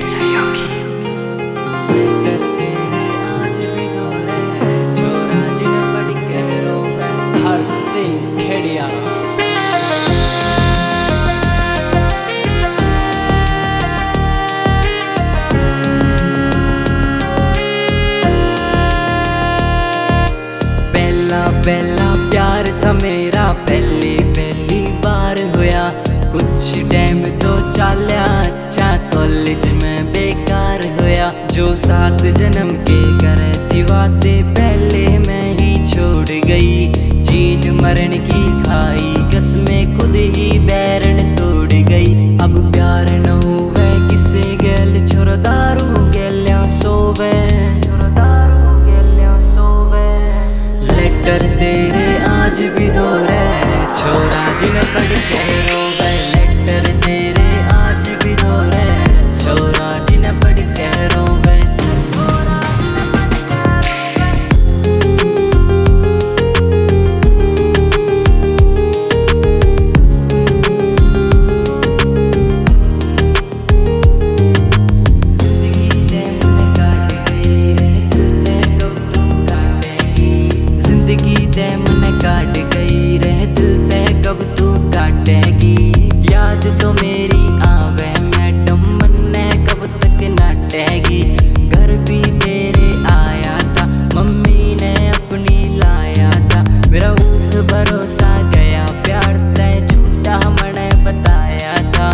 पहला प्यार था मेरा पहली बार होया। कुछ टाइम तो चाल्या अच्छा कॉलेज में बेकार होया। जो 7 जन्म के करे थी बातें पहले मैं ही छोड़ गई। जीन मरण की खाई कसमें खुद ही बैरन तोड़ गई। अब प्यार न हुए किसे गैल छोड़ दारू गैल्या सोवे। लेटर तेरे आज भी दोहरे छोरा जिन पढ़ के रोवे। लेटर तेरे आज भी दोहरे छोरा जिन पढ़ के रोवे। काट गई रह दिल ते कब तू काटेगी। याद तो मेरी आवे मैडम मन्ने कब तक नाटेगी। घर भी तेरे आया था मम्मी ने अपनी लाया था। मेरा उस भरोसा गया प्यार तय झूठा मने बताया था।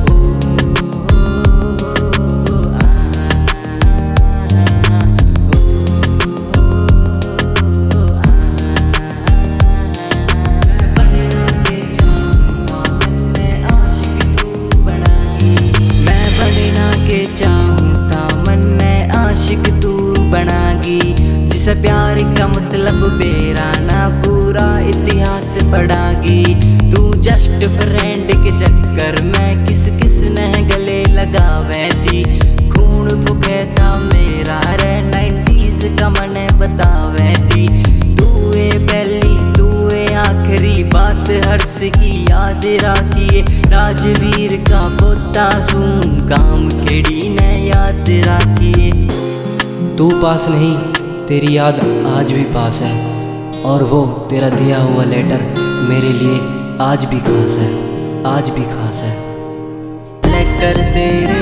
जिसे प्यार का मतलब बेरा ना पूरा इतिहास पढ़ागी। तू जस्ट फ्रेंड के चक्कर में किस किस ने गले लगावे थी। खून फुके था मेरा रे 90s का मने बतावे थी। तू पहली तू आखिरी बात हर्ष की याद राखिए। राजवीर का पोता सू काम खेड़ी ने याद राखिए। तू पास नहीं तेरी याद आज भी पास है। और वो तेरा दिया हुआ लेटर मेरे लिए आज भी खास है, आज भी खास है। लेटर तेरे